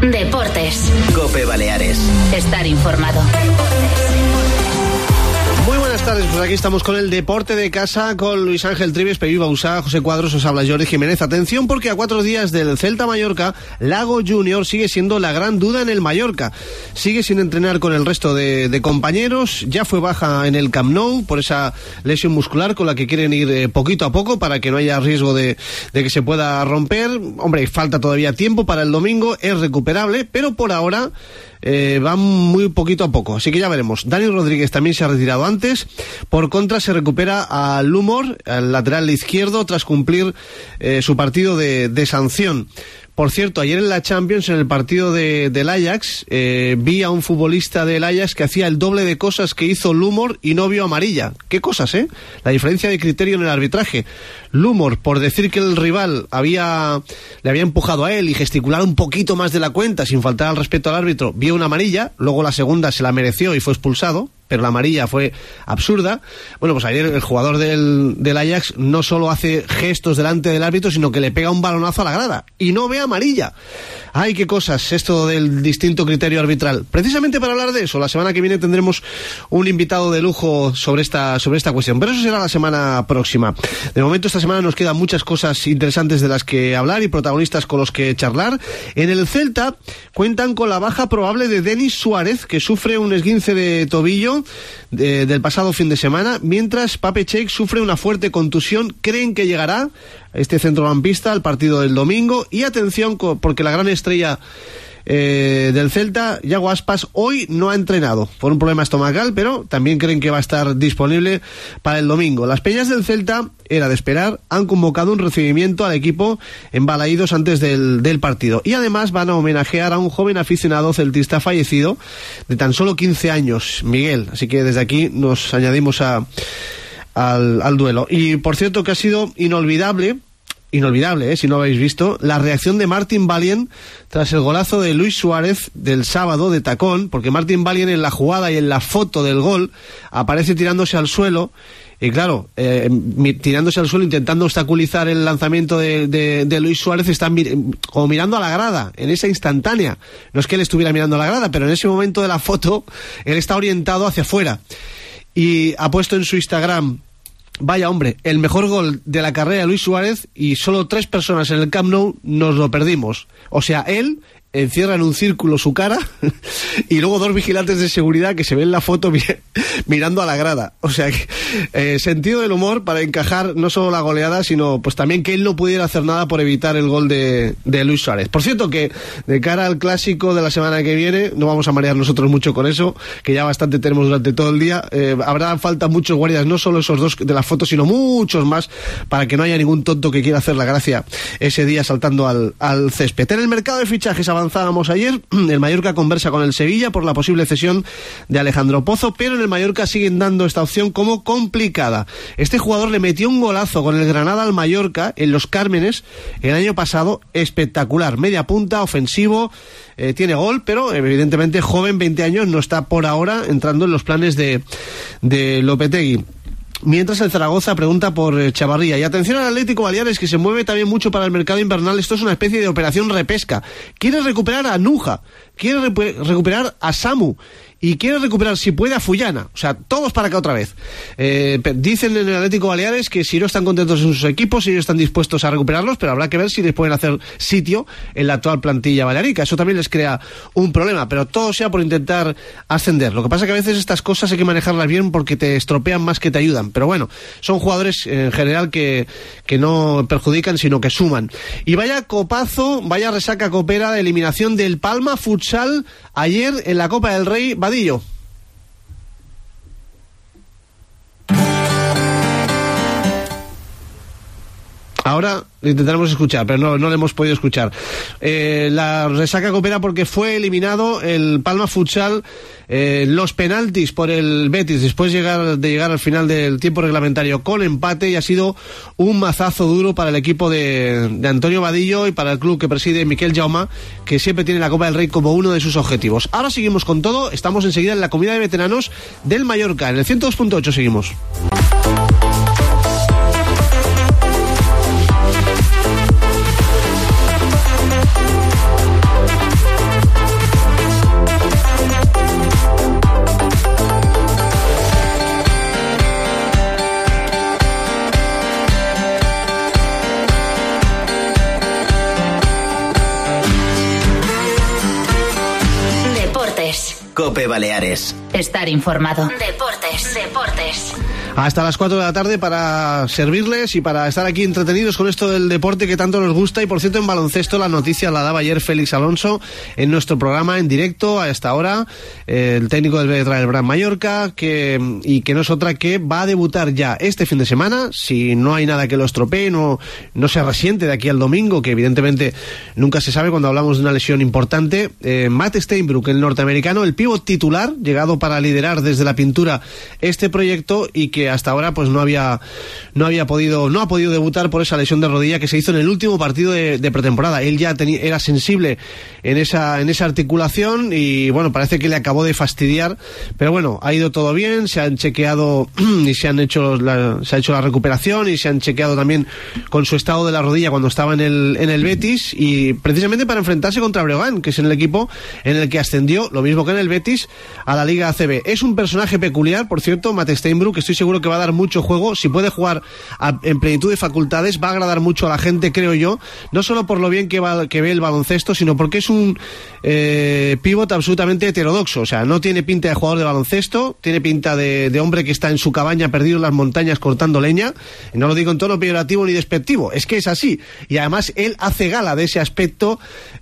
Deportes. COPE Baleares. Estar informado. Muy buenas tardes, pues aquí estamos con el deporte de casa, con Luis Ángel Trives, Peyu Bausá, José Cuadros, os habla Jordi Jiménez. Atención, porque a 4 días del Celta Mallorca, Lago Junior sigue siendo la gran duda en el Mallorca. Sigue sin entrenar con el resto de compañeros, ya fue baja en el Camp Nou por esa lesión muscular con la que quieren ir poquito a poco para que no haya riesgo de que se pueda romper. Hombre, falta todavía tiempo para el domingo, es recuperable, pero por ahora van muy poquito a poco, así que ya veremos. Dani Rodríguez también se ha retirado antes. Por contra, se recupera a Lumor, al lateral izquierdo, tras cumplir su partido de sanción. Por cierto, ayer en la Champions, en el partido del Ajax, vi a un futbolista del Ajax que hacía el doble de cosas que hizo Lumor y no vio amarilla. ¿Qué cosas, La diferencia de criterio en el arbitraje. Lumor, por decir que el rival le había empujado a él y gesticular un poquito más de la cuenta sin faltar al respeto al árbitro, vio una amarilla, luego la segunda se la mereció y fue expulsado, pero la amarilla fue absurda. Bueno, pues ayer el jugador del Ajax no solo hace gestos delante del árbitro, sino que le pega un balonazo a la grada y no ve amarilla. Ay, qué cosas, esto del distinto criterio arbitral. Precisamente para hablar de eso, la semana que viene tendremos un invitado de lujo sobre esta cuestión, pero eso será la semana próxima. De momento, esta semana nos quedan muchas cosas interesantes de las que hablar y protagonistas con los que charlar. En el Celta cuentan con la baja probable de Denis Suárez, que sufre un esguince de tobillo del pasado fin de semana, mientras Pape Cheik sufre una fuerte contusión. Creen que llegará este centrocampista al partido del domingo. Y atención, porque la gran estrella del Celta, Iago Aspas, hoy no ha entrenado por un problema estomacal, pero también creen que va a estar disponible para el domingo. Las peñas del Celta, era de esperar, han convocado un recibimiento al equipo en Balaídos antes del partido, y además van a homenajear a un joven aficionado celtista fallecido de tan solo 15 años, Miguel, así que desde aquí nos añadimos al duelo. Y por cierto que ha sido inolvidable, si no lo habéis visto, la reacción de Martin Valien tras el golazo de Luis Suárez del sábado de tacón, porque Martin Valien en la jugada y en la foto del gol aparece tirándose al suelo, y claro, tirándose al suelo intentando obstaculizar el lanzamiento de Luis Suárez, está como mirando a la grada, en esa instantánea. No es que él estuviera mirando a la grada, pero en ese momento de la foto, él está orientado hacia afuera. Y ha puesto en su Instagram: vaya hombre, el mejor gol de la carrera de Luis Suárez y solo 3 personas en el Camp Nou nos lo perdimos. O sea, él encierra en un círculo su cara y luego 2 vigilantes de seguridad que se ven en la foto mirando a la grada. O sea, sentido del humor para encajar no solo la goleada, sino pues también que él no pudiera hacer nada por evitar el gol de Luis Suárez. Por cierto, que de cara al clásico de la semana que viene, no vamos a marear nosotros mucho con eso, que ya bastante tenemos durante todo el día. Habrá falta muchos guardias, no solo esos 2 de la foto, sino muchos más, para que no haya ningún tonto que quiera hacer la gracia ese día saltando al césped. En el mercado de fichajes avanzábamos ayer. El Mallorca conversa con el Sevilla por la posible cesión de Alejandro Pozo, pero en el Mallorca siguen dando esta opción como complicada. Este jugador le metió un golazo con el Granada al Mallorca en Los Cármenes el año pasado, espectacular, media punta, ofensivo, tiene gol, pero evidentemente joven, 20 años, no está por ahora entrando en los planes de Lopetegui. Mientras el Zaragoza pregunta por Chavarría. Y atención al Atlético Baleares, que se mueve también mucho para el mercado invernal. Esto es una especie de operación repesca. Quiere recuperar a Nuja, quiere recuperar a Samu y quiere recuperar, si puede, a Fullana. O sea, todos para acá otra vez. Dicen en el Atlético Baleares que si no están contentos en sus equipos, ellos están dispuestos a recuperarlos, pero habrá que ver si les pueden hacer sitio en la actual plantilla balearica. Eso también les crea un problema, pero todo sea por intentar ascender. Lo que pasa es que a veces estas cosas hay que manejarlas bien porque te estropean más que te ayudan. Pero bueno, son jugadores en general que no perjudican, sino que suman. Y vaya copazo, vaya resaca copera de eliminación del Palma Futsal ayer en la Copa del Rey. Vadillo. Ahora lo intentaremos escuchar, pero no lo hemos podido escuchar. La resaca copera porque fue eliminado el Palma Futsal los penaltis por el Betis después de llegar al final del tiempo reglamentario con empate, y ha sido un mazazo duro para el equipo de Antonio Vadillo y para el club que preside Miquel Jaume, que siempre tiene la Copa del Rey como uno de sus objetivos. Ahora seguimos con todo, estamos enseguida en la Comunidad de Veteranos del Mallorca, en el 102.8 seguimos. COPE Baleares. Estar informado. Deportes. Hasta las 4 de la tarde para servirles y para estar aquí entretenidos con esto del deporte que tanto nos gusta. Y por cierto, en baloncesto la noticia la daba ayer Félix Alonso en nuestro programa en directo a esta hora, el técnico del Gran Mallorca, que no es otra que va a debutar ya este fin de semana, si no hay nada que lo estropee, no se resiente de aquí al domingo, que evidentemente nunca se sabe cuando hablamos de una lesión importante. Matt Steinbrook, el norteamericano, el pívot titular, llegado para liderar desde la pintura este proyecto y que hasta ahora pues no ha podido debutar por esa lesión de rodilla que se hizo en el último partido de pretemporada. Él ya era sensible en esa articulación y bueno, parece que le acabó de fastidiar, pero bueno, ha ido todo bien, se han chequeado y se ha hecho la recuperación y se han chequeado también con su estado de la rodilla cuando estaba en el Betis, y precisamente para enfrentarse contra Breogán, que es el equipo en el que ascendió, lo mismo que en el Betis, a la Liga ACB. Es un personaje peculiar, por cierto, Matt Steinbrook, que estoy seguro que va a dar mucho juego. Si puede jugar en plenitud de facultades, va a agradar mucho a la gente, creo yo, no solo por lo bien que ve el baloncesto, sino porque es un pívot absolutamente heterodoxo. O sea, no tiene pinta de jugador de baloncesto, tiene pinta de hombre que está en su cabaña perdido en las montañas cortando leña, y no lo digo en tono peyorativo ni despectivo, es que es así, y además él hace gala de ese aspecto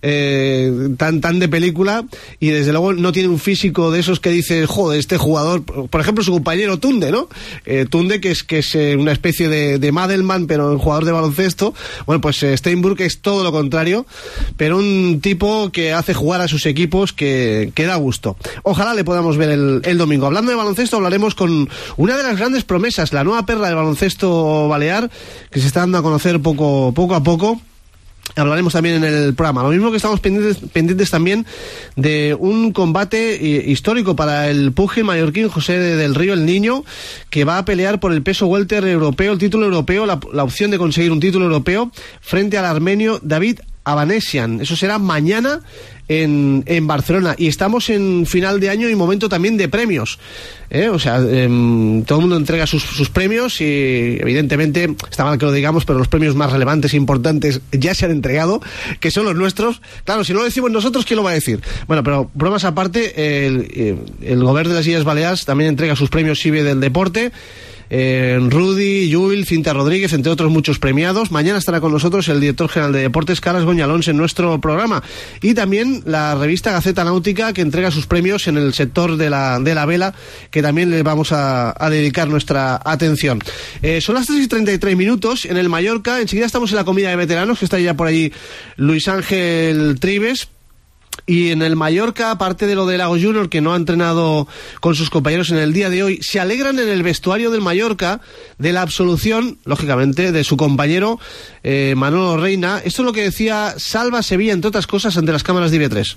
tan de película, y desde luego no tiene un físico de esos que dices, joder, este jugador, por ejemplo su compañero Tunde, ¿no? Tunde, que es una especie de Madelman, pero un jugador de baloncesto. Bueno, pues Steinbrook es todo lo contrario, pero un tipo que hace jugar a sus equipos que da gusto. Ojalá le podamos ver el domingo. Hablando de baloncesto, hablaremos con una de las grandes promesas, la nueva perla del baloncesto balear, que se está dando a conocer poco a poco. Hablaremos también en el programa. Lo mismo que estamos pendientes también de un combate histórico para el pugil mallorquín José del Río el Niño, que va a pelear por el peso welter europeo, el título europeo, la opción de conseguir un título europeo frente al armenio David Avanesian. Eso será mañana en Barcelona, y estamos en final de año y momento también de premios, o sea, todo el mundo entrega sus premios, y evidentemente está mal que lo digamos, pero los premios más relevantes e importantes ya se han entregado, que son los nuestros. Claro, si no lo decimos nosotros, ¿quién lo va a decir? Bueno, pero bromas aparte, el Gobierno de las Illes Balears también entrega sus premios CIBE del deporte. Rudy, Llull, Cinta Rodríguez, entre otros muchos premiados. Mañana estará con nosotros el director general de Deportes, Carles Goñalons, en nuestro programa. Y también la revista Gaceta Náutica, que entrega sus premios en el sector de la vela, que también le vamos a dedicar nuestra atención. Son las 3:33 en el Mallorca. Enseguida estamos en la comida de veteranos, que está ya por allí Luis Ángel Trives. Y en el Mallorca, aparte de lo de Lago Junior, que no ha entrenado con sus compañeros en el día de hoy, se alegran en el vestuario del Mallorca de la absolución, lógicamente, de su compañero Manolo Reina. Esto es lo que decía Salva Sevilla, entre otras cosas, ante las cámaras de IB3.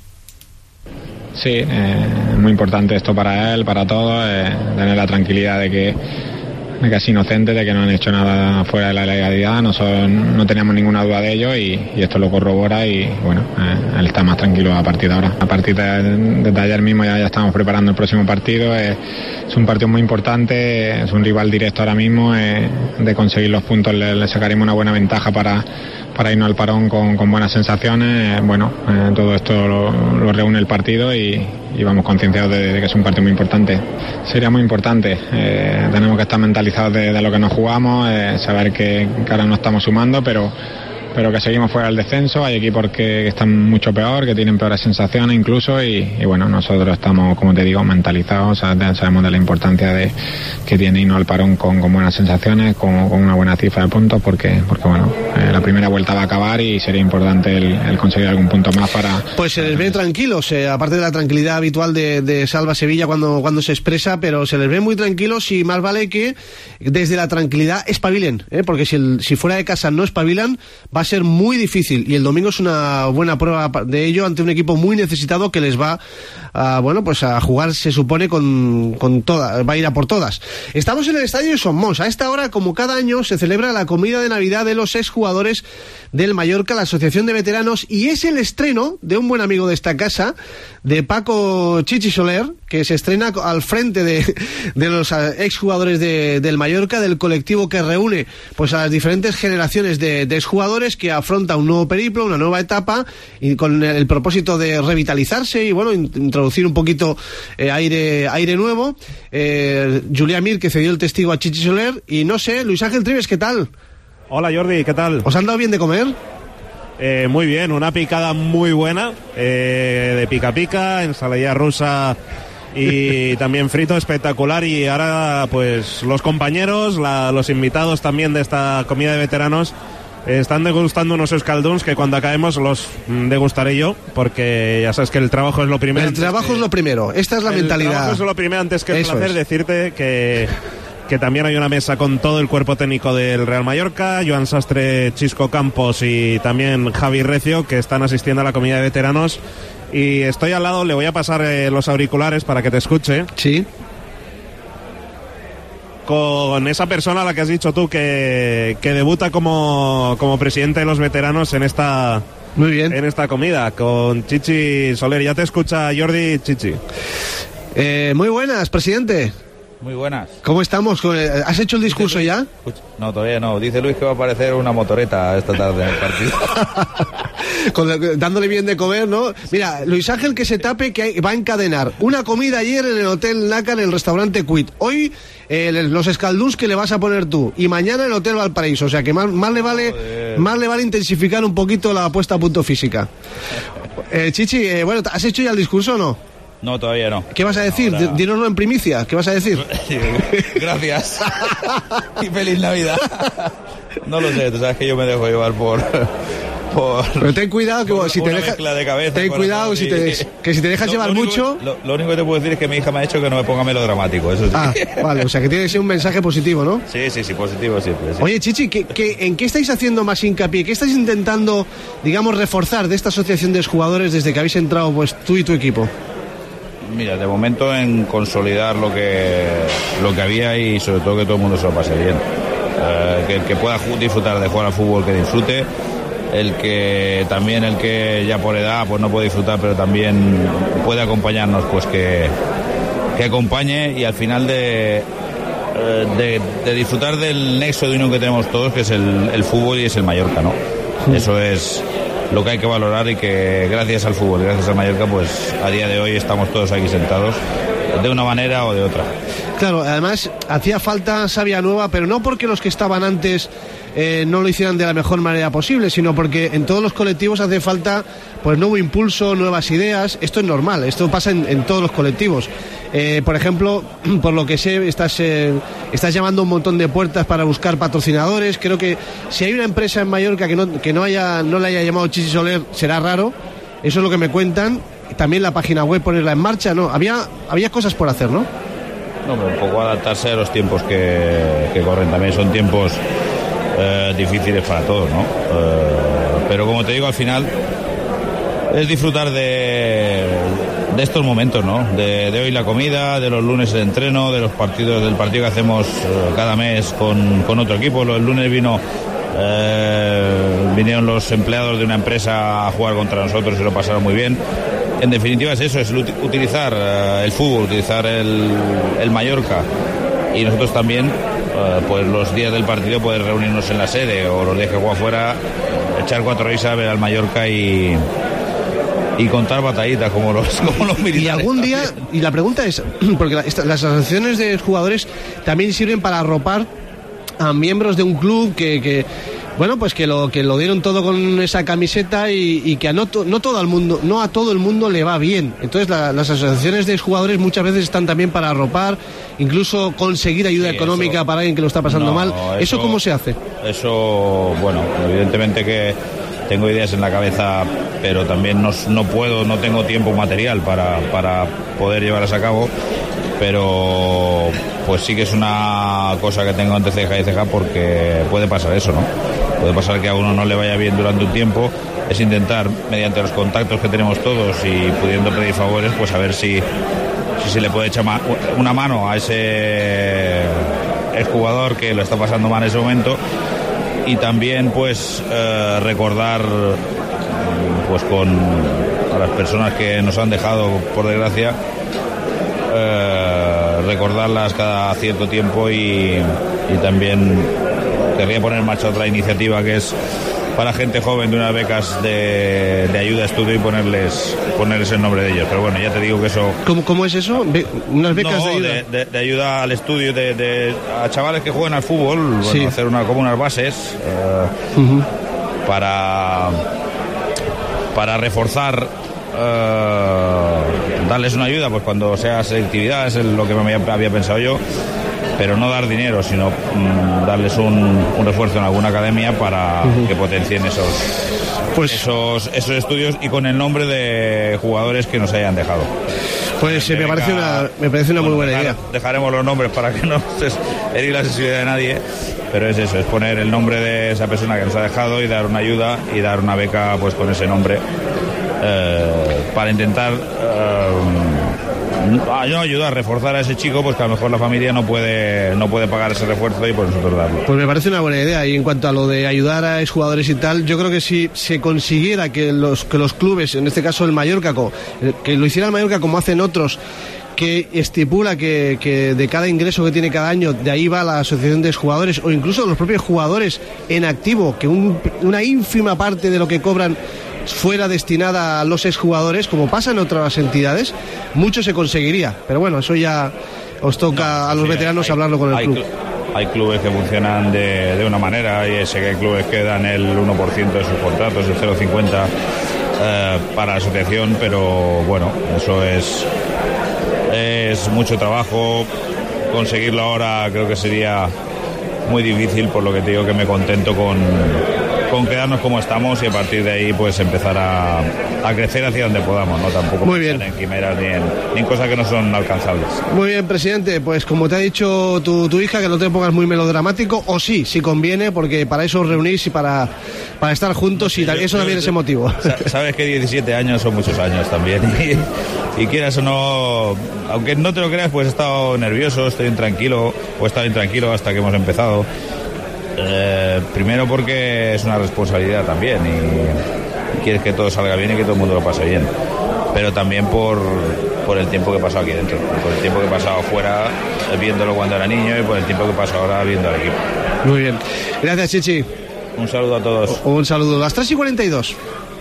Sí, muy importante esto para él, para todos, tener la tranquilidad de que es inocente, de que no han hecho nada fuera de la legalidad. Nosotros no teníamos ninguna duda de ello, y esto lo corrobora, y bueno, él está más tranquilo a partir de ahora. A partir de ayer mismo ya estamos preparando el próximo partido. Es un partido muy importante, es un rival directo ahora mismo. De conseguir los puntos le sacaremos una buena ventaja para irnos al parón con buenas sensaciones. Todo esto lo reúne el partido, y vamos concienciados de que es un partido muy importante. Sería muy importante, tenemos que estar mentalizados de lo que nos jugamos, saber que ahora no estamos sumando, pero que seguimos fuera del descenso. Hay equipos que están mucho peor, que tienen peores sensaciones incluso, y bueno, nosotros estamos, como te digo, mentalizados, sabemos de la importancia que tiene irnos al parón con buenas sensaciones, con una buena cifra de puntos, porque bueno, la primera vuelta va a acabar y sería importante el conseguir algún punto más para... Pues se les ve tranquilos, aparte de la tranquilidad habitual de Salva Sevilla cuando se expresa, pero se les ve muy tranquilos, y más vale que desde la tranquilidad espabilen, porque si fuera de casa no espabilan, va a ser muy difícil, y el domingo es una buena prueba de ello ante un equipo muy necesitado que les va a jugar, se supone, con todas, va a ir a por todas. Estamos en el estadio de Son Mons. A esta hora, como cada año, se celebra la comida de Navidad de los exjugadores del Mallorca, la Asociación de Veteranos, y es el estreno de un buen amigo de esta casa, de Paco Chichi Soler, que se estrena al frente de los exjugadores del Mallorca, del colectivo que reúne pues a las diferentes generaciones de exjugadores, Trives, que afronta un nuevo periplo, una nueva etapa, y con el propósito de revitalizarse y bueno, introducir un poquito aire nuevo. Julián Mir, que cedió el testigo a Chichi Soler, y no sé, Luis Ángel Trives, ¿qué tal? Hola Jordi, ¿qué tal? ¿Os han dado bien de comer? Muy bien, una picada muy buena, de pica, ensaladilla rusa y también frito, espectacular. Y ahora pues los compañeros, los invitados también de esta comida de veteranos están degustando unos escalduns que cuando acabemos los degustaré yo, porque ya sabes que el trabajo es lo primero. El trabajo es lo primero, esta es la mentalidad. El trabajo es lo primero antes que el placer. Decirte que también hay una mesa con todo el cuerpo técnico del Real Mallorca, Joan Sastre, Chisco Campos y también Javi Recio, que están asistiendo a la comida de veteranos. Y estoy al lado, le voy a pasar los auriculares para que te escuche. Sí. Con esa persona a la que has dicho tú que debuta como presidente de los veteranos en esta... Muy bien. En esta comida, con Chichi Soler. Ya te escucha Jordi, Chichi. Muy buenas, presidente. Muy buenas. ¿Cómo estamos? ¿Has hecho el discurso ya? No, todavía no. Dice Luis que va a aparecer una motoreta esta tarde en el partido. Dándole bien de comer, ¿no? Mira, Luis Ángel, que se tape, que va a encadenar una comida ayer en el Hotel Nácar, en el restaurante Quit. Hoy los escalduns que le vas a poner tú. Y mañana en el Hotel Valparaíso. O sea que más le vale intensificar un poquito la puesta a punto física. Chichi, bueno, ¿has hecho ya el discurso o no? No, todavía no. ¿Qué vas a decir? Ahora... Dínoslo en primicia. ¿Qué vas a decir? Gracias. Y feliz Navidad. No lo sé, tú sabes que yo me dejo llevar por... Pero ten cuidado que si te dejas... Ten cuidado que si te dejas llevar mucho... Lo único que te puedo decir es que mi hija me ha dicho que no me ponga melodramático, eso sí. Ah, vale, o sea que tiene que ser un mensaje positivo, ¿no? Sí, positivo siempre. Sí. Oye, Chichi, ¿en qué estáis haciendo más hincapié? ¿Qué estáis intentando, digamos, reforzar de esta asociación de jugadores desde que habéis entrado pues tú y tu equipo? Mira, de momento en consolidar lo que había y sobre todo que todo el mundo se lo pase bien. Que el que pueda disfrutar de jugar al fútbol, que disfrute. El que ya por edad pues no puede disfrutar, pero también puede acompañarnos, pues que acompañe, y al final de disfrutar del nexo de unión que tenemos todos, que es el fútbol y es el Mallorca, ¿no? Sí. Eso es lo que hay que valorar, y que gracias al fútbol y gracias al Mallorca, pues a día de hoy estamos todos aquí sentados de una manera o de otra. Claro, además hacía falta savia nueva, pero no porque los que estaban antes no lo hicieran de la mejor manera posible, sino porque en todos los colectivos hace falta pues nuevo impulso, nuevas ideas. Esto es normal, esto pasa en todos los colectivos. Por ejemplo, por lo que sé, estás llamando un montón de puertas para buscar patrocinadores. Creo que si hay una empresa en Mallorca que no le haya llamado Chichi Soler, será raro. Eso es lo que me cuentan. También la página web, ponerla en marcha, ¿no? Había cosas por hacer, ¿no? No, pero un poco adaptarse a los tiempos que corren. También son tiempos difíciles para todos, ¿no? Pero como te digo, al final es disfrutar de estos momentos, ¿no? De hoy la comida, de los lunes el entreno, del partido que hacemos cada mes con otro equipo. El lunes vinieron los empleados de una empresa a jugar contra nosotros y lo pasaron muy bien. En definitiva es eso, es utilizar el fútbol, utilizar el Mallorca, y nosotros también pues los días del partido poder reunirnos en la sede, o los días que juega fuera, echar 4 risas, ver al Mallorca y contar batallitas como los militares. Y algún día, y la pregunta es, porque las asociaciones de jugadores también sirven para arropar a miembros de un club que bueno, pues que lo dieron todo con esa camiseta, y que no a todo el mundo le va bien. Entonces las asociaciones de jugadores muchas veces están también para arropar, incluso conseguir ayuda económica para alguien que lo está pasando mal. ¿Eso cómo se hace? Eso, bueno, evidentemente que tengo ideas en la cabeza, pero también no tengo tiempo material para poder llevarlas a cabo. Pero pues sí que es una cosa que tengo entre ceja y ceja, porque puede pasar eso, ¿no? Puede pasar que a uno no le vaya bien durante un tiempo. Es intentar, mediante los contactos que tenemos todos y pudiendo pedir favores, pues a ver si se le puede echar una mano a ese exjugador que lo está pasando mal en ese momento. Y también pues recordar pues a las personas que nos han dejado, por desgracia, recordarlas cada cierto tiempo, y también querría poner en marcha otra iniciativa, que es para gente joven de unas becas de ayuda a estudio y ponerles el nombre de ellos. Pero bueno, ya te digo que eso... ¿Cómo es eso? ¿Unas becas de ayuda? De ayuda al estudio a chavales que juegan al fútbol, bueno, sí. Hacer como unas bases para reforzar, darles una ayuda pues cuando sea selectividad, es lo que me había pensado yo, pero no dar dinero, sino darles un refuerzo en alguna academia para que potencien esos estudios y con el nombre de jugadores que nos hayan dejado. Pues me parece una muy buena idea. Dejaremos los nombres para que no se herir la sensibilidad de nadie, pero es eso, es poner el nombre de esa persona que nos ha dejado y dar una ayuda y dar una beca pues con ese nombre para intentar ayudar a reforzar a ese chico, pues que a lo mejor la familia no puede pagar ese refuerzo y por nosotros darlo. Pues me parece una buena idea. Y en cuanto a lo de ayudar a exjugadores y tal, yo creo que si se consiguiera que los clubes, en este caso el Mallorca, que lo hiciera el Mallorca como hacen otros, que estipula que de cada ingreso que tiene cada año, de ahí va la asociación de exjugadores, o incluso de los propios jugadores en activo, que una ínfima parte de lo que cobran fuera destinada a los exjugadores, como pasa en otras entidades, mucho se conseguiría. Pero bueno, eso ya os toca a los veteranos hablarlo con el club. Hay clubes que funcionan de una manera, y sé que hay clubes que dan el 1% de sus contratos, el 0,50 para la asociación, pero bueno, eso es mucho trabajo. Conseguirlo ahora creo que sería muy difícil, por lo que te digo que me contento con quedarnos como estamos y a partir de ahí pues empezar a crecer hacia donde podamos, no tampoco muy bien. En quimeras ni en cosas que no son alcanzables. Muy bien, presidente, pues como te ha dicho tu hija, que no te pongas muy melodramático, o sí, si conviene, porque para eso os reunís y para estar juntos, y eso también es emotivo. Sabes que 17 años son muchos años también y quieras o no, aunque no te lo creas, pues he estado nervioso, estoy intranquilo, o he estado intranquilo hasta que hemos empezado. Primero porque es una responsabilidad también y quieres que todo salga bien y que todo el mundo lo pase bien, pero también por el tiempo que he pasado aquí dentro, por el tiempo que he pasado fuera viéndolo cuando era niño y por el tiempo que he pasado ahora viendo al equipo. Muy bien, gracias, Chichi. Un saludo a todos. Un saludo. Las 3:42.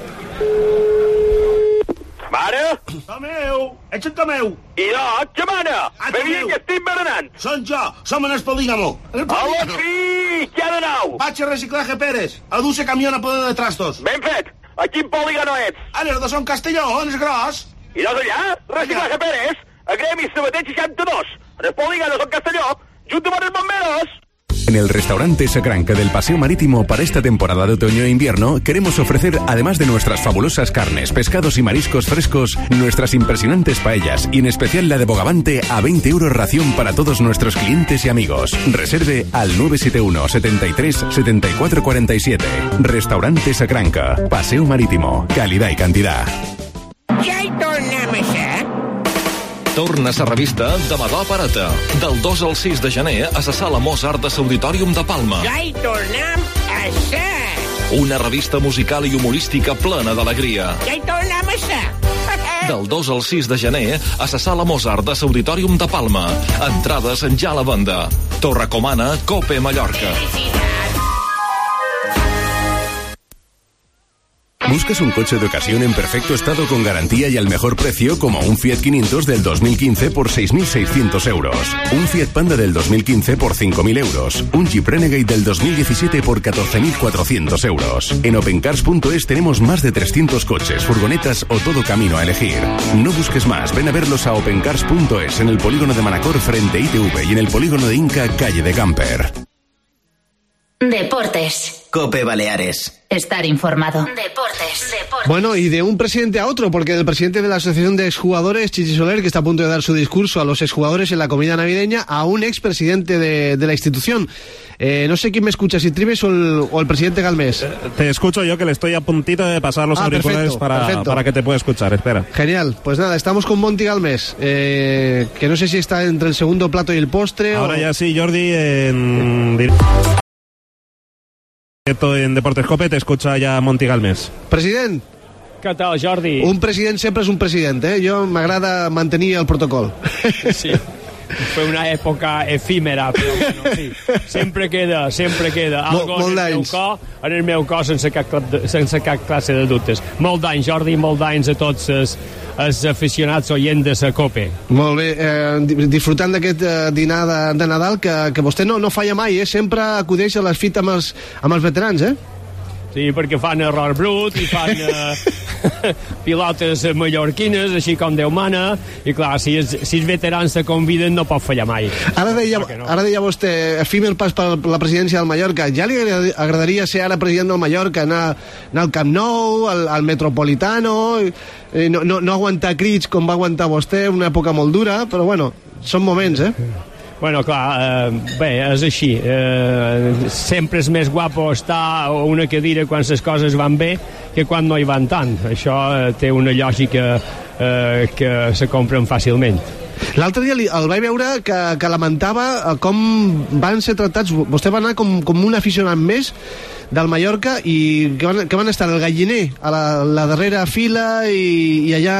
Mare? Tomeu! Ets en Tomeu! I no, què mana? Tomeu. M'havien que estic berenant. Som jo, som en el Polígamo. Hola, sí! Què ha de nou? Vaig a Reciclaje Pérez, a dur-se camió a poder de trastos. Ben fet. A quin polígono ets? A les de Son Castelló, on és gros. I no és allà? Reciclaje Pérez? A Gremi Sabater 62. En el polígono Son Castelló, junto amb els bomberos. En el restaurante Sacranca del Paseo Marítimo, para esta temporada de otoño e invierno, queremos ofrecer, además de nuestras fabulosas carnes, pescados y mariscos frescos, nuestras impresionantes paellas y en especial la de Bogavante a 20 € ración para todos nuestros clientes y amigos. Reserve al 971 73 74 47. Restaurante Sacranca, Paseo Marítimo, calidad y cantidad. Ja hi tornem a ser? Torna a la revista de Madó Parata. Del 2 al 6 de gener a la Sala Mozart de l'Auditorium de Palma. Ja hi tornem a ser. Una revista musical i humorística plena d'alegria. Ja hi tornem a ser. Del 2 al 6 de gener a la Sala Mozart de l'Auditorium de Palma. Entrades ja a la venda. T'ho recomana Cope Mallorca. ¿Buscas un coche de ocasión en perfecto estado con garantía y al mejor precio, como un Fiat 500 del 2015 por 6.600 euros? Un Fiat Panda del 2015 por 5.000 euros. Un Jeep Renegade del 2017 por 14.400 euros. En opencars.es tenemos más de 300 coches, furgonetas o todo camino a elegir. No busques más, ven a verlos a opencars.es, en el polígono de Manacor frente a ITV y en el polígono de Inca, calle de Camper. Deportes. Cope Baleares. Estar informado. Deportes. Bueno, y de un presidente a otro, porque el presidente de la Asociación de Exjugadores, Chichi Soler, que está a punto de dar su discurso a los exjugadores en la comida navideña, a un expresidente de la institución. No sé quién me escucha, si Tribes o el presidente Galmés. Te escucho yo, que le estoy a puntito de pasar los auriculares para que te pueda escuchar. Espera. Genial. Pues nada, estamos con Monty Galmés, que no sé si está entre el segundo plato y el postre. Ahora ya sí, Jordi, en Deportes Cope te escucha ja Monty Galmés. President. Què tal, Jordi? Un president sempre és un president, eh? Jo m'agrada mantenir el protocol. Sí. Fue una època efímera, però bueno, sí, sempre queda algo en el meu cor sense cap classe de dubtes. Molt d'anys, Jordi, molt d'anys a tots els aficionats oients de la COPE. Molt bé, disfrutant d'aquest dinar de Nadal que vostè no falla mai, sempre acudeix a les fites amb els veterans, Sí, perquè fan error brut i fan pilotes mallorquines, així com Déu mana, i clar, si els veterans se conviden no pot fallar mai. Ara deia vostè, efímer pas per la presidència del Mallorca. Ja li agradaria ser ara president del Mallorca, anar al Camp Nou, al Metropolitano, no aguantar crits com va aguantar vostè, una època molt dura, però bueno, són moments, Bueno, clar, bé, és així. Sempre és més guapo estar a una cadira quan les coses van bé que quan no hi van tant. Això té una lògica que se compren fàcilment. L'altre dia el vaig veure que lamentava com van ser tractats. Vostè va anar com un aficionat més del Mallorca i que van estar el galliner a la darrera fila i allà...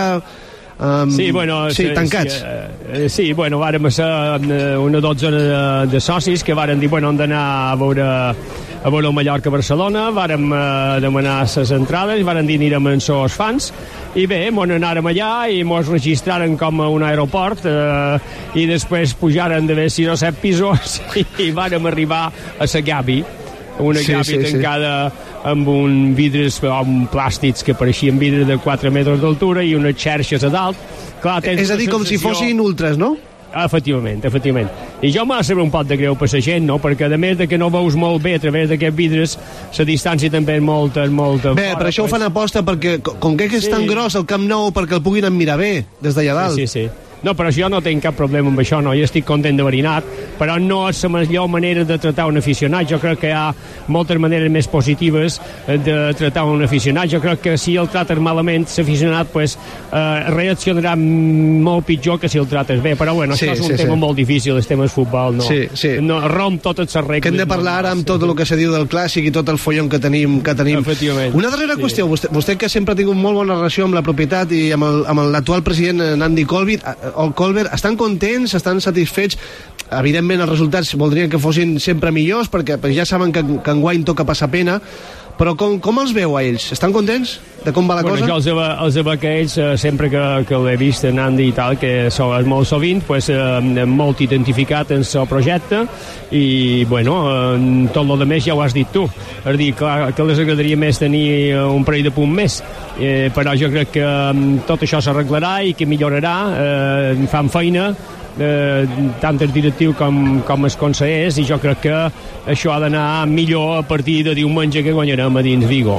tancats. Sí, bueno, vàrem ser una dotzena de socis que varen dir, bueno, hem d'anar a veure el Mallorca-Barcelona, vàrem demanar les entrades, varen dir anirem amb els fans, i bé, anàrem allà i mos registraren com a un aeroport i després pujaren d'haver 6 o 7 pisos i vàrem arribar a la Gavi, una Gavi tancada amb un vidres, amb plàstics que pareixien vidres de 4 metres d'altura i unes xerxes a dalt. Clar, és a dir, com si fossin ultres, no? Efectivament. I jo m'ha de saber un pot de greu per la gent, no? Perquè a més de que no veus molt bé a través d'aquests vidres, la distància també és molta bé, per això ho fan aposta, perquè com que és tan gros el Camp Nou, perquè el puguin admirar bé des d'allà dalt. Sí. No, però jo no tinc cap problema amb això, no, jo estic content d'haver anat, però no és la millor manera de tratar un aficionat. Jo crec que hi ha moltes maneres més positives de tratar un aficionat. Jo crec que si el trates malament, l'aficionat reaccionarà molt pitjor que si el trates bé, però bueno, això és un tema molt difícil, el tema del futbol, no? No romp totes les regles. Que hem de parlar ara amb tot el que se diu del clàssic i tot el follon que tenim. Efectivament. Una darrera qüestió, vostè que sempre ha tingut molt bona relació amb la propietat i amb l'actual president Andy Colbert, estan contents, estan satisfets? Evidentment els resultats voldrien que fossin sempre millors perquè ja saben que enguany toca passar pena, però com els veu a ells? Estan contents de com va la cosa? Jo els veig que ells, sempre que l'he vist en Andy i tal, que és molt sovint, molt identificat en el projecte i, bueno, tot el que més ja ho has dit tu. És dir, clar, que els agradaria més tenir un parell de punts més, però jo crec que tot això s'arreglarà i que millorarà, fan feina, tant el directiu com els consellers, i jo crec que això ha d'anar millor a partir de diumenge que guanyarem a dins Vigo.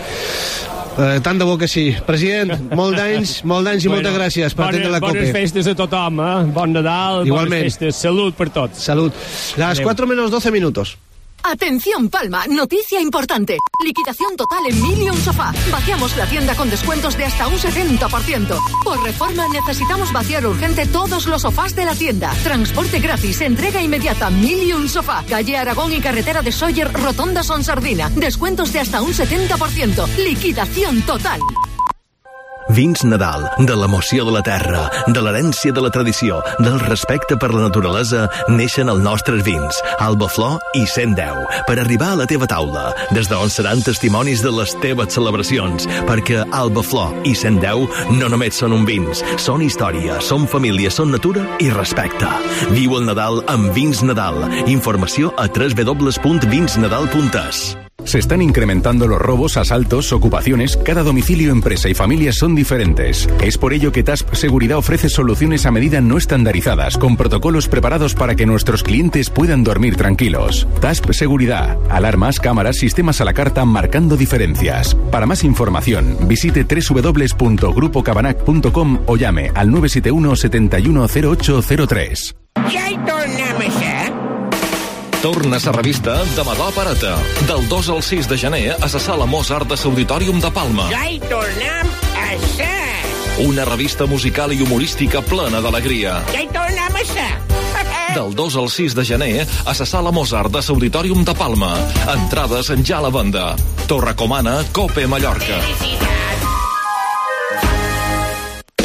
Tant de bo que sí. President, molts d'anys i moltes gràcies per atendre la COPE. Bones festes a tothom, bon Nadal, bones festes, salut per tots. Salut. Las 4:12. Atención Palma, noticia importante. Liquidación total en Million Sofá. Vaciamos la tienda con descuentos de hasta un 70%. Por reforma necesitamos vaciar urgente todos los sofás de la tienda. Transporte gratis, entrega inmediata. Million Sofá. Calle Aragón y carretera de Sóller, Rotonda Son Sardina. Descuentos de hasta un 70%. Liquidación total. Vins Nadal, de l'emoció de la terra, de l'herència de la tradició, del respecte per la naturalesa, neixen els nostres vins, Albaflor i 110, per arribar a la teva taula, des d'on seran testimonis de les teves celebracions, perquè Albaflor i 110 no només són un vins, són història, són família, són natura i respecte. Viu el Nadal amb Vins Nadal. Informació a www.vinsnadal.es. Se están incrementando los robos, asaltos, ocupaciones. Cada domicilio, empresa y familia son diferentes. Es por ello que TASP Seguridad ofrece soluciones a medida no estandarizadas, con protocolos preparados para que nuestros clientes puedan dormir tranquilos. TASP Seguridad. Alarmas, cámaras, sistemas a la carta, marcando diferencias. Para más información, visite www.grupocabanac.com o llame al 971 71 0803. Ja hi tornem a ser. Torna la revista de Madó Parata. Del 2 al 6 de gener a la Sala Mozart de l'Auditorium de Palma. Ja hi tornem a ser. Una revista musical i humorística plena d'alegria. Ja hi tornem a ser. Del 2 al 6 de gener a la Sala Mozart de l'Auditorium de Palma. Entrades ja a la venda. T'ho recomana COPE Mallorca.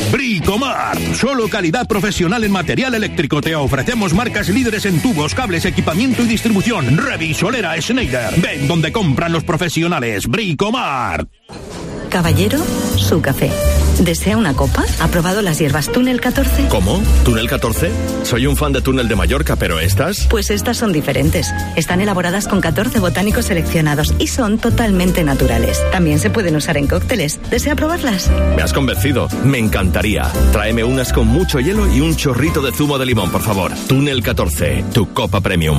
Bricomart, solo calidad profesional en material eléctrico. Te ofrecemos marcas líderes en tubos, cables, equipamiento y distribución. Revisolera Schneider. Ven donde compran los profesionales. Bricomart. Caballero, su café. ¿Desea una copa? ¿Ha probado las hierbas Túnel 14? ¿Cómo? ¿Túnel 14? Soy un fan de Túnel de Mallorca, pero ¿estas? Pues estas son diferentes. Están elaboradas con 14 botánicos seleccionados y son totalmente naturales. También se pueden usar en cócteles. ¿Desea probarlas? Me has convencido. Me encantaría. Tráeme unas con mucho hielo y un chorrito de zumo de limón, por favor. Túnel 14, tu copa premium.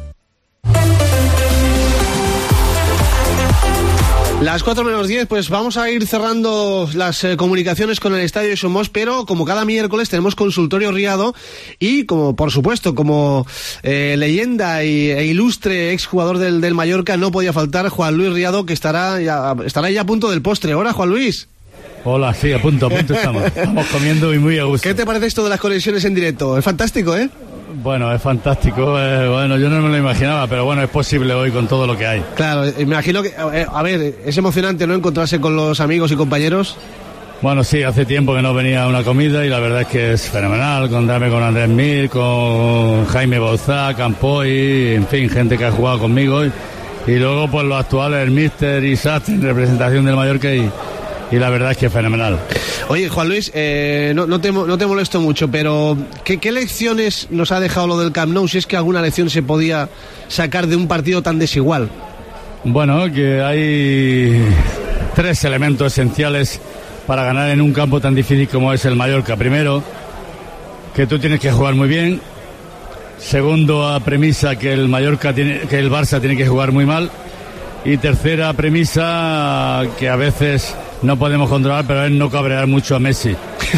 Las 4:10, pues vamos a ir cerrando las comunicaciones con el Estadio Somos, pero como cada miércoles tenemos consultorio Riado y como, por supuesto, como leyenda e ilustre exjugador del Mallorca, no podía faltar Juan Luis Riado, que estará ya a punto del postre. Hola, Juan Luis. Hola, sí, a punto estamos. Estamos comiendo y muy a gusto. ¿Qué te parece esto de las conexiones en directo? Es fantástico, ¿eh? Bueno, es fantástico. Bueno, yo no me lo imaginaba, pero bueno, es posible hoy con todo lo que hay. Claro, me imagino que, a ver, es emocionante, ¿no?, encontrarse con los amigos y compañeros. Bueno, sí, hace tiempo que no venía a una comida y la verdad es que es fenomenal. Encontrarme con Andrés Mir, con Jaime Bauzá, Campoy, en fin, gente que ha jugado conmigo. Y luego, pues los actuales, el Míster y Sastre en representación del Mallorca y la verdad es que es fenomenal. Oye, Juan Luis, no te molesto mucho, pero ¿qué lecciones nos ha dejado lo del Camp Nou? Si es que alguna lección se podía sacar de un partido tan desigual. Bueno, que hay 3 elementos esenciales para ganar en un campo tan difícil como es el Mallorca. Primero, que tú tienes que jugar muy bien. Segundo, a premisa que el Barça tiene que jugar muy mal. Y tercera premisa, que a veces no podemos controlar, pero es no cabrear mucho a Messi.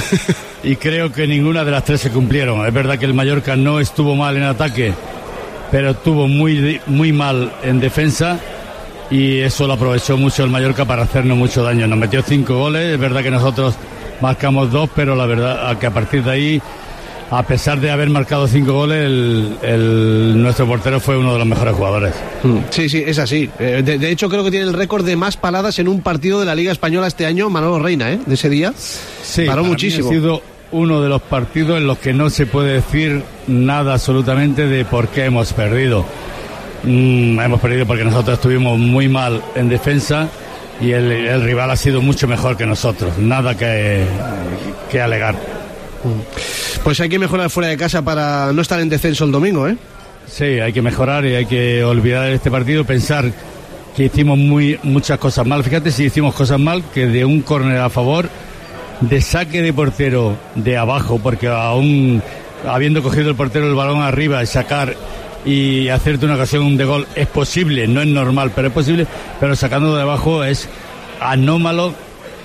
Y creo que ninguna de las 3 se cumplieron. Es verdad que el Mallorca no estuvo mal en ataque, pero estuvo muy, muy mal en defensa, y eso lo aprovechó mucho el Mallorca para hacernos mucho daño. Nos metió 5 goles, es verdad que nosotros marcamos 2, pero la verdad que a partir de ahí, a pesar de haber marcado 5 goles, nuestro portero fue uno de los mejores jugadores. Sí, es así. De hecho, creo que tiene el récord de más paradas en un partido de la Liga Española este año, Manolo Reina, de ese día. Sí, paró muchísimo. Ha sido uno de los partidos en los que no se puede decir nada absolutamente de por qué hemos perdido. Hemos perdido porque nosotros estuvimos muy mal en defensa y el rival ha sido mucho mejor que nosotros. Nada que alegar. Pues hay que mejorar fuera de casa para no estar en descenso el domingo, ¿eh? Sí, hay que mejorar y hay que olvidar este partido, pensar que hicimos muchas cosas mal. Fíjate si hicimos cosas mal, que de un córner a favor, de saque de portero de abajo, porque aún habiendo cogido el portero el balón arriba y sacar y hacerte una ocasión de gol es posible, no es normal, pero es posible, pero sacando de abajo es anormal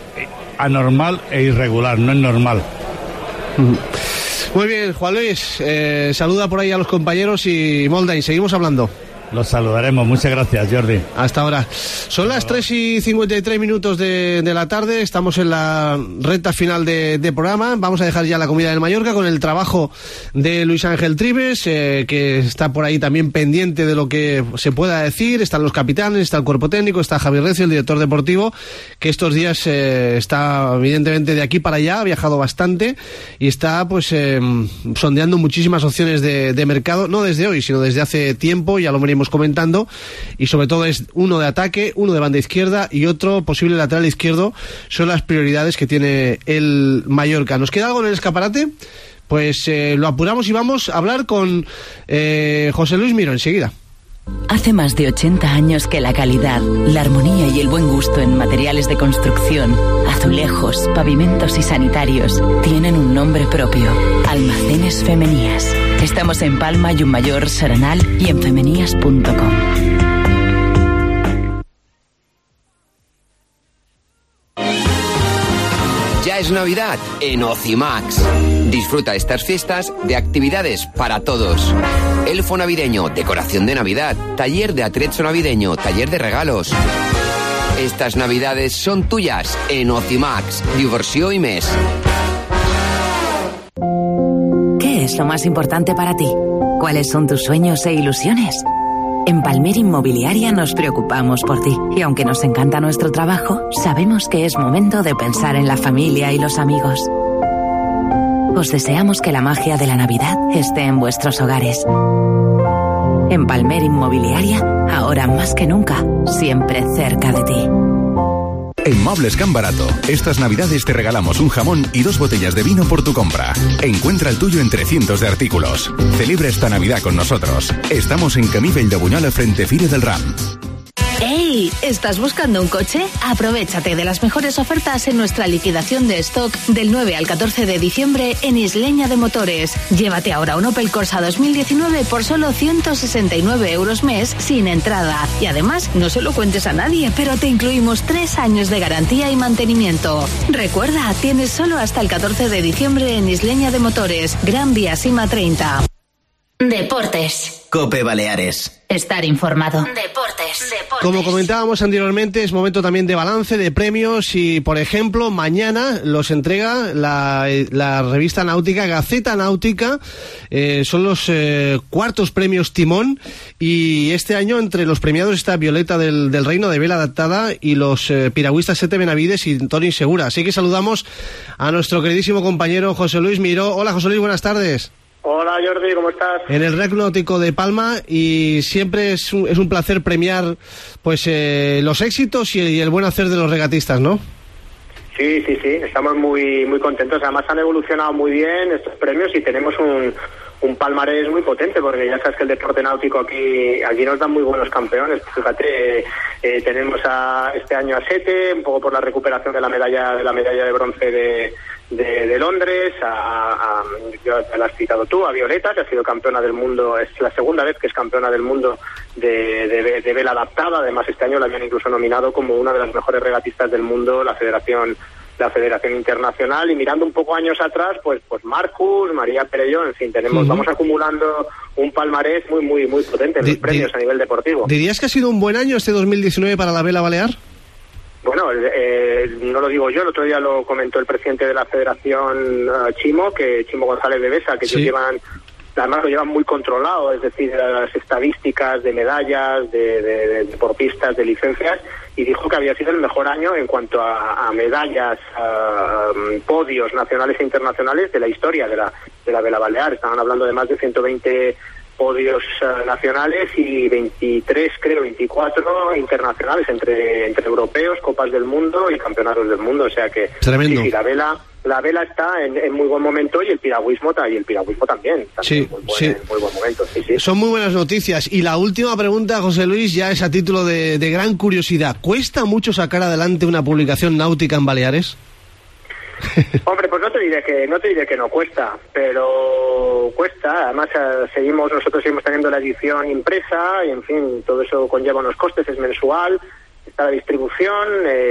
e irregular, no es normal. Muy bien, Juan Luis, saluda por ahí a los compañeros y Moldain, seguimos hablando. Los saludaremos, muchas gracias, Jordi. Hasta ahora. Son las 3:53 de la tarde, estamos en la recta final de programa. Vamos a dejar ya la comida del Mallorca con el trabajo de Luis Ángel Trives, que está por ahí también pendiente de lo que se pueda decir. Están los capitanes, está el cuerpo técnico, está Javi Recio, el director deportivo, que estos días está evidentemente de aquí para allá, ha viajado bastante y está pues sondeando muchísimas opciones de mercado, no desde hoy, sino desde hace tiempo, ya lo venimos comentando, y sobre todo es uno de ataque, uno de banda izquierda y otro posible lateral izquierdo. Son las prioridades que tiene el Mallorca. ¿Nos queda algo en el escaparate? Pues lo apuramos y vamos a hablar con José Luis Miró enseguida. Hace más de 80 años que la calidad, la armonía y el buen gusto en materiales de construcción, azulejos, pavimentos y sanitarios tienen un nombre propio: Almacenes Femenías. Estamos en Palma, Llumayor, Serenal y en femenías.com. Ya es Navidad en Ocimax. Disfruta estas fiestas de actividades para todos. Elfo navideño, decoración de Navidad, taller de atrezzo navideño, taller de regalos. Estas Navidades son tuyas en Ocimax. Diversión y mes. ¿Qué es lo más importante para ti? ¿Cuáles son tus sueños e ilusiones? En Palmer Inmobiliaria nos preocupamos por ti y aunque nos encanta nuestro trabajo, sabemos que es momento de pensar en la familia y los amigos. os deseamos que la magia de la Navidad esté en vuestros hogares. En Palmer Inmobiliaria, ahora más que nunca, siempre cerca de ti. En Muebles Can Barato, estas navidades te regalamos un jamón y 2 botellas de vino por tu compra. Encuentra el tuyo entre cientos de artículos. Celebra esta Navidad con nosotros. Estamos en Camí Vell de Bunyola frente Fire del Ram. ¡Ey! ¿Estás buscando un coche? Aprovechate de las mejores ofertas en nuestra liquidación de stock del 9 al 14 de diciembre en Isleña de Motores. Llévate ahora un Opel Corsa 2019 por solo 169 euros mes sin entrada. Y además, no se lo cuentes a nadie, pero te incluimos 3 años de garantía y mantenimiento. Recuerda, tienes solo hasta el 14 de diciembre en Isleña de Motores, Gran Vía Sima 30. Deportes. COPE Baleares. Estar informado. Deportes. Como comentábamos anteriormente, es momento también de balance, de premios y, por ejemplo, mañana los entrega la revista náutica Gaceta Náutica. Son los cuartos premios Timón y este año entre los premiados está Violeta del Reino de Vela Adaptada y los piragüistas Sete Benavides y Toni Segura. Así que saludamos a nuestro queridísimo compañero José Luis Miró. Hola José Luis, buenas tardes. Hola Jordi, ¿cómo estás? En el Rec Náutico de Palma y siempre es un placer premiar pues los éxitos y el buen hacer de los regatistas, ¿no? Sí, estamos muy contentos. Además han evolucionado muy bien estos premios y tenemos un palmarés muy potente, porque ya sabes que el deporte náutico aquí nos dan muy buenos campeones. Fíjate, tenemos este año a Sete, un poco por la recuperación de la medalla de bronce de Londres, ya la has citado tú, a Violeta, que ha sido campeona del mundo, es la segunda vez que es campeona del mundo de vela adaptada. Además este año la habían incluso nominado como una de las mejores regatistas del mundo, la Federación Internacional. Y mirando un poco años atrás, pues Marcus, María Perelló, en fin, vamos acumulando un palmarés muy potente en los premios a nivel deportivo. ¿Dirías que ha sido un buen año este 2019 para la vela balear? Bueno, no lo digo yo, el otro día lo comentó el presidente de la Federación, Chimo González de Besa, que ellos además lo llevan muy controlado, es decir, las estadísticas de medallas, de deportistas, de licencias, y dijo que había sido el mejor año en cuanto a medallas, podios nacionales e internacionales de la historia de la vela balear. Estaban hablando de más de 120 podios nacionales y 24 internacionales entre europeos, copas del mundo y campeonatos del mundo. O sea que tremendo. Sí, la vela está en muy buen momento y el piragüismo también. Sí. En muy buen momento. Sí. Son muy buenas noticias. Y la última pregunta, José Luis, ya es a título de gran curiosidad. ¿Cuesta mucho sacar adelante una publicación náutica en Baleares? Hombre, pues no te diré que no cuesta, pero cuesta. Además nosotros seguimos teniendo la edición impresa y en fin, todo eso conlleva unos costes, es mensual, está la distribución,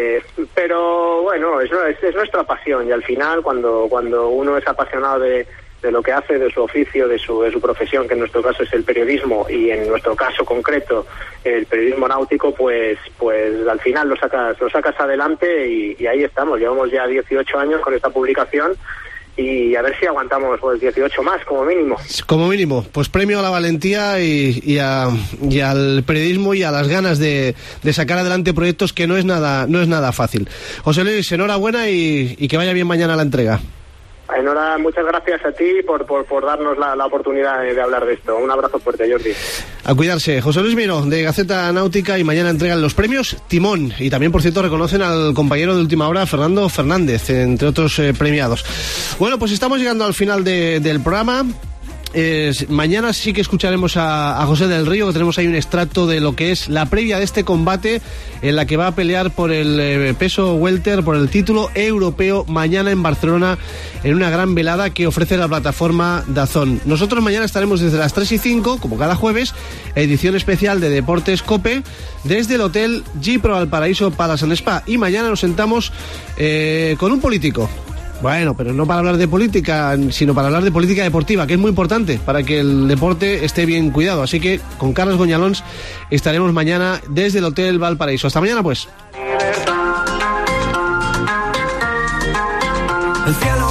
pero bueno, es nuestra pasión y al final cuando uno es apasionado de lo que hace, de su oficio, de su profesión, que en nuestro caso es el periodismo y en nuestro caso concreto el periodismo náutico, pues al final lo sacas adelante y ahí estamos. Llevamos ya 18 años con esta publicación y a ver si aguantamos 18 más como mínimo. Como mínimo, pues premio a la valentía y al periodismo y a las ganas de sacar adelante proyectos que no es nada fácil. José Luis, enhorabuena y que vaya bien mañana la entrega. Muchas gracias a ti por darnos la oportunidad de hablar de esto. Un abrazo fuerte, Jordi. A cuidarse. José Luis Miró, de Gaceta Náutica, y mañana entregan los premios Timón. Y también, por cierto, reconocen al compañero de última hora, Fernando Fernández, entre otros premiados. Bueno, pues estamos llegando al final del programa. Mañana sí que escucharemos a José del Río, que tenemos ahí un extracto de lo que es la previa de este combate en la que va a pelear por el peso welter, por el título europeo, mañana en Barcelona, en una gran velada que ofrece la plataforma DAZN. Nosotros mañana estaremos desde las 3 y 5, como cada jueves, edición especial de Deportes COPE, desde el Hotel Gipro Valparaíso Palace and Spa, y mañana nos sentamos con un político. Bueno, pero no para hablar de política, sino para hablar de política deportiva, que es muy importante para que el deporte esté bien cuidado. Así que con Carlos Goñalons estaremos mañana desde el Hotel Valparaíso. Hasta mañana, pues. El cielo